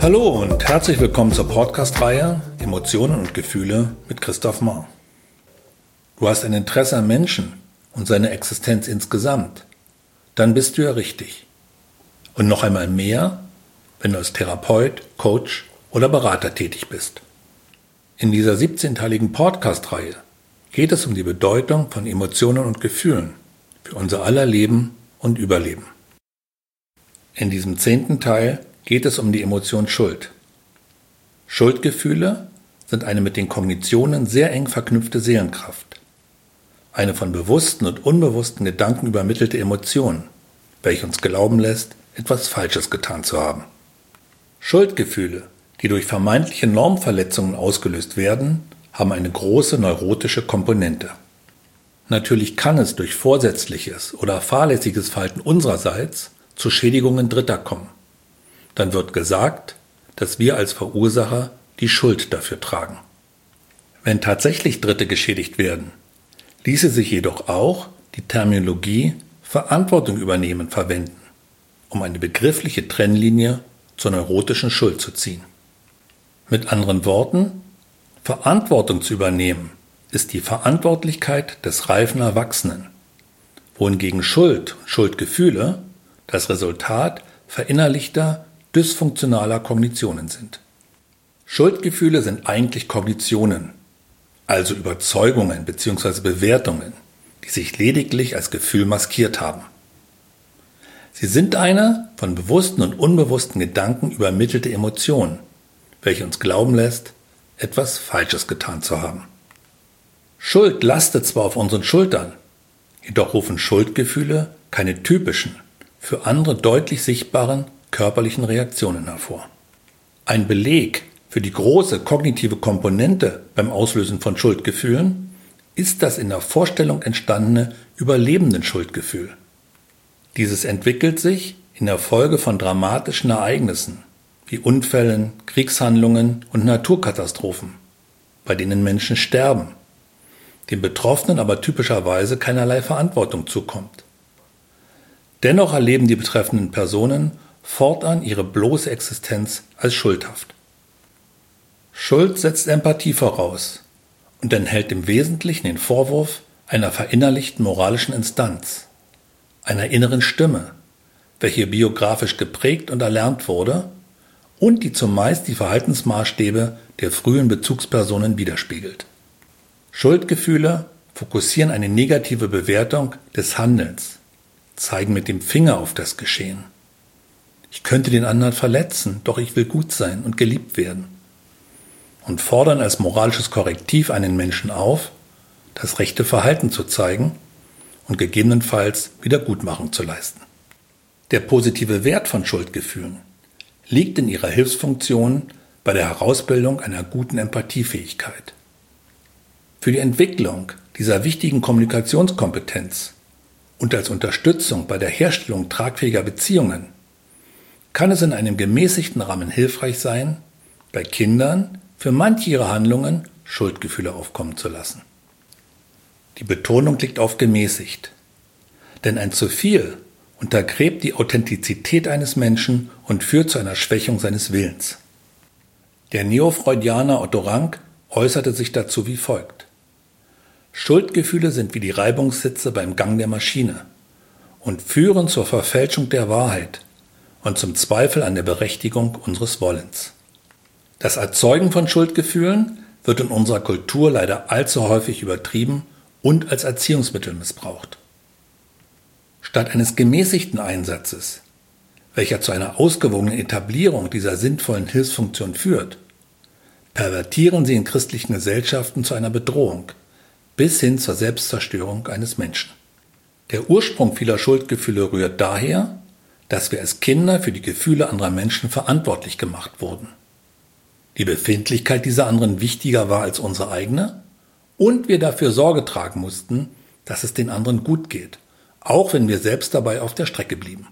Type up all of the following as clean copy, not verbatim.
Hallo und herzlich willkommen zur Podcast-Reihe Emotionen und Gefühle mit Christoph Mahr. Du hast ein Interesse am Menschen und seine Existenz insgesamt, dann bist du ja richtig. Und noch einmal mehr, wenn du als Therapeut, Coach oder Berater tätig bist. In dieser 17-teiligen Podcast-Reihe geht es um die Bedeutung von Emotionen und Gefühlen für unser aller Leben und Überleben. In diesem 10. Teil geht es um die Emotion Schuld. Schuldgefühle sind eine mit den Kognitionen sehr eng verknüpfte Seelenkraft. Eine von bewussten und unbewussten Gedanken übermittelte Emotion, welche uns glauben lässt, etwas Falsches getan zu haben. Schuldgefühle, die durch vermeintliche Normverletzungen ausgelöst werden, haben eine große neurotische Komponente. Natürlich kann es durch vorsätzliches oder fahrlässiges Verhalten unsererseits zu Schädigungen Dritter kommen. Dann wird gesagt, dass wir als Verursacher die Schuld dafür tragen. Wenn tatsächlich Dritte geschädigt werden, ließe sich jedoch auch die Terminologie Verantwortung übernehmen verwenden, um eine begriffliche Trennlinie zur neurotischen Schuld zu ziehen. Mit anderen Worten, Verantwortung zu übernehmen ist die Verantwortlichkeit des reifen Erwachsenen, wohingegen Schuld und Schuldgefühle das Resultat verinnerlichter, dysfunktionaler Kognitionen sind. Schuldgefühle sind eigentlich Kognitionen, also Überzeugungen bzw. Bewertungen, die sich lediglich als Gefühl maskiert haben. Sie sind eine von bewussten und unbewussten Gedanken übermittelte Emotion, welche uns glauben lässt, etwas Falsches getan zu haben. Schuld lastet zwar auf unseren Schultern, jedoch rufen Schuldgefühle keine typischen, für andere deutlich sichtbaren körperlichen Reaktionen hervor. Ein Beleg für die große kognitive Komponente beim Auslösen von Schuldgefühlen ist das in der Vorstellung entstandene Überlebenden-Schuldgefühl. Dieses entwickelt sich in der Folge von dramatischen Ereignissen wie Unfällen, Kriegshandlungen und Naturkatastrophen, bei denen Menschen sterben, den Betroffenen aber typischerweise keinerlei Verantwortung zukommt. Dennoch erleben die betreffenden Personen fortan ihre bloße Existenz als schuldhaft. Schuld setzt Empathie voraus und enthält im Wesentlichen den Vorwurf einer verinnerlichten moralischen Instanz, einer inneren Stimme, welche biografisch geprägt und erlernt wurde und die zumeist die Verhaltensmaßstäbe der frühen Bezugspersonen widerspiegelt. Schuldgefühle fokussieren eine negative Bewertung des Handelns, zeigen mit dem Finger auf das Geschehen. Ich könnte den anderen verletzen, doch ich will gut sein und geliebt werden. Und fordern als moralisches Korrektiv einen Menschen auf, das rechte Verhalten zu zeigen und gegebenenfalls Wiedergutmachung zu leisten. Der positive Wert von Schuldgefühlen liegt in ihrer Hilfsfunktion bei der Herausbildung einer guten Empathiefähigkeit. Für die Entwicklung dieser wichtigen Kommunikationskompetenz und als Unterstützung bei der Herstellung tragfähiger Beziehungen kann es in einem gemäßigten Rahmen hilfreich sein, bei Kindern für manche ihrer Handlungen Schuldgefühle aufkommen zu lassen. Die Betonung liegt auf gemäßigt, denn ein zu viel untergräbt die Authentizität eines Menschen und führt zu einer Schwächung seines Willens. Der Neofreudianer Otto Rank äußerte sich dazu wie folgt: Schuldgefühle sind wie die Reibungshitze beim Gang der Maschine und führen zur Verfälschung der Wahrheit und zum Zweifel an der Berechtigung unseres Wollens. Das Erzeugen von Schuldgefühlen wird in unserer Kultur leider allzu häufig übertrieben und als Erziehungsmittel missbraucht. Statt eines gemäßigten Einsatzes, welcher zu einer ausgewogenen Etablierung dieser sinnvollen Hilfsfunktion führt, pervertieren sie in christlichen Gesellschaften zu einer Bedrohung bis hin zur Selbstzerstörung eines Menschen. Der Ursprung vieler Schuldgefühle rührt daher, dass wir als Kinder für die Gefühle anderer Menschen verantwortlich gemacht wurden. Die Befindlichkeit dieser anderen wichtiger war als unsere eigene und wir dafür Sorge tragen mussten, dass es den anderen gut geht, auch wenn wir selbst dabei auf der Strecke blieben.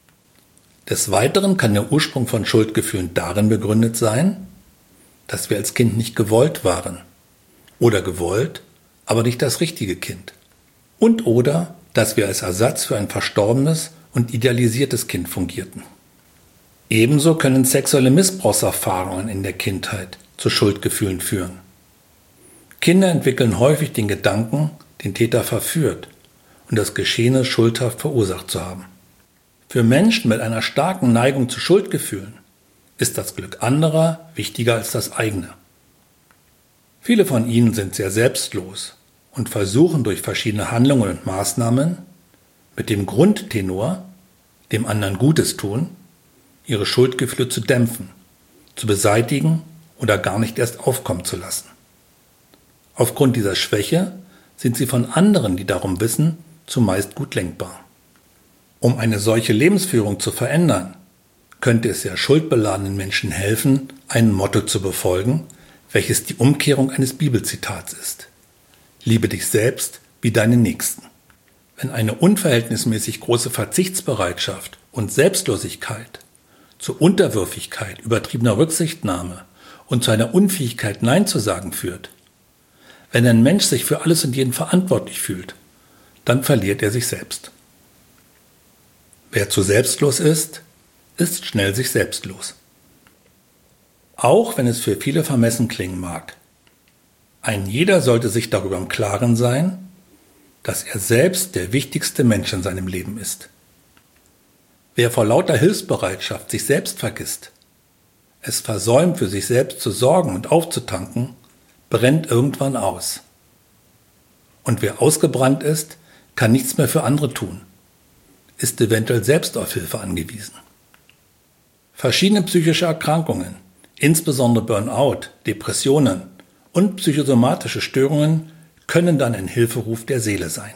Des Weiteren kann der Ursprung von Schuldgefühlen darin begründet sein, dass wir als Kind nicht gewollt waren oder gewollt, aber nicht das richtige Kind und oder dass wir als Ersatz für ein verstorbenes und idealisiertes Kind fungierten. Ebenso können sexuelle Missbrauchserfahrungen in der Kindheit zu Schuldgefühlen führen. Kinder entwickeln häufig den Gedanken, den Täter verführt und das Geschehene schuldhaft verursacht zu haben. Für Menschen mit einer starken Neigung zu Schuldgefühlen ist das Glück anderer wichtiger als das eigene. Viele von ihnen sind sehr selbstlos und versuchen durch verschiedene Handlungen und Maßnahmen mit dem Grundtenor, dem anderen Gutes tun, ihre Schuldgefühle zu dämpfen, zu beseitigen oder gar nicht erst aufkommen zu lassen. Aufgrund dieser Schwäche sind sie von anderen, die darum wissen, zumeist gut lenkbar. Um eine solche Lebensführung zu verändern, könnte es ja schuldbeladenen Menschen helfen, ein Motto zu befolgen, welches die Umkehrung eines Bibelzitats ist. Liebe dich selbst wie deinen Nächsten. Wenn eine unverhältnismäßig große Verzichtsbereitschaft und Selbstlosigkeit zu Unterwürfigkeit, übertriebener Rücksichtnahme und zu einer Unfähigkeit, Nein zu sagen führt, wenn ein Mensch sich für alles und jeden verantwortlich fühlt, dann verliert er sich selbst. Wer zu selbstlos ist schnell sich selbstlos. Auch wenn es für viele vermessen klingen mag. Ein jeder sollte sich darüber im Klaren sein, dass er selbst der wichtigste Mensch in seinem Leben ist. Wer vor lauter Hilfsbereitschaft sich selbst vergisst, es versäumt, für sich selbst zu sorgen und aufzutanken, brennt irgendwann aus. Und wer ausgebrannt ist, kann nichts mehr für andere tun, ist eventuell selbst auf Hilfe angewiesen. Verschiedene psychische Erkrankungen, insbesondere Burnout, Depressionen und psychosomatische Störungen, können dann ein Hilferuf der Seele sein.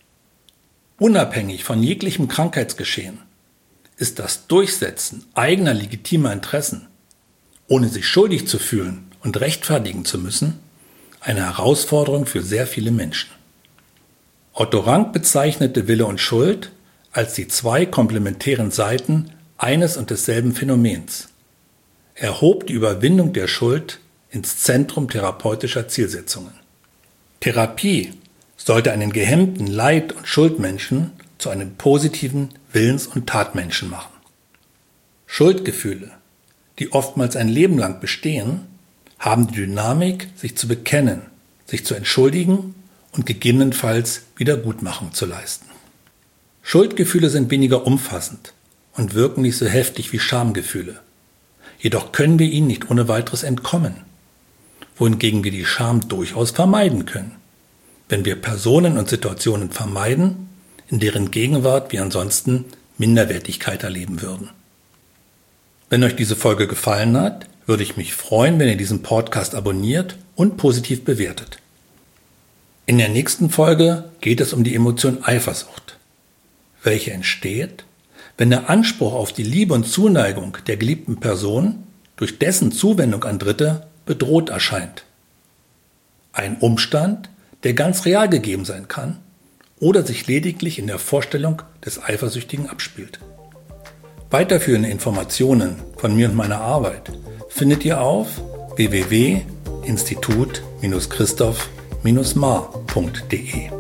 Unabhängig von jeglichem Krankheitsgeschehen ist das Durchsetzen eigener legitimer Interessen, ohne sich schuldig zu fühlen und rechtfertigen zu müssen, eine Herausforderung für sehr viele Menschen. Otto Rank bezeichnete Wille und Schuld als die zwei komplementären Seiten eines und desselben Phänomens. Er hob die Überwindung der Schuld ins Zentrum therapeutischer Zielsetzungen. Therapie sollte einen gehemmten Leid- und Schuldmenschen zu einem positiven Willens- und Tatmenschen machen. Schuldgefühle, die oftmals ein Leben lang bestehen, haben die Dynamik, sich zu bekennen, sich zu entschuldigen und gegebenenfalls Wiedergutmachung zu leisten. Schuldgefühle sind weniger umfassend und wirken nicht so heftig wie Schamgefühle. Jedoch können wir ihnen nicht ohne weiteres entkommen, wohingegen wir die Scham durchaus vermeiden können, wenn wir Personen und Situationen vermeiden, in deren Gegenwart wir ansonsten Minderwertigkeit erleben würden. Wenn euch diese Folge gefallen hat, würde ich mich freuen, wenn ihr diesen Podcast abonniert und positiv bewertet. In der nächsten Folge geht es um die Emotion Eifersucht, welche entsteht, wenn der Anspruch auf die Liebe und Zuneigung der geliebten Person durch dessen Zuwendung an Dritte bedroht erscheint. Ein Umstand, der ganz real gegeben sein kann oder sich lediglich in der Vorstellung des Eifersüchtigen abspielt. Weiterführende Informationen von mir und meiner Arbeit findet ihr auf www.institut-christoph-mar.de.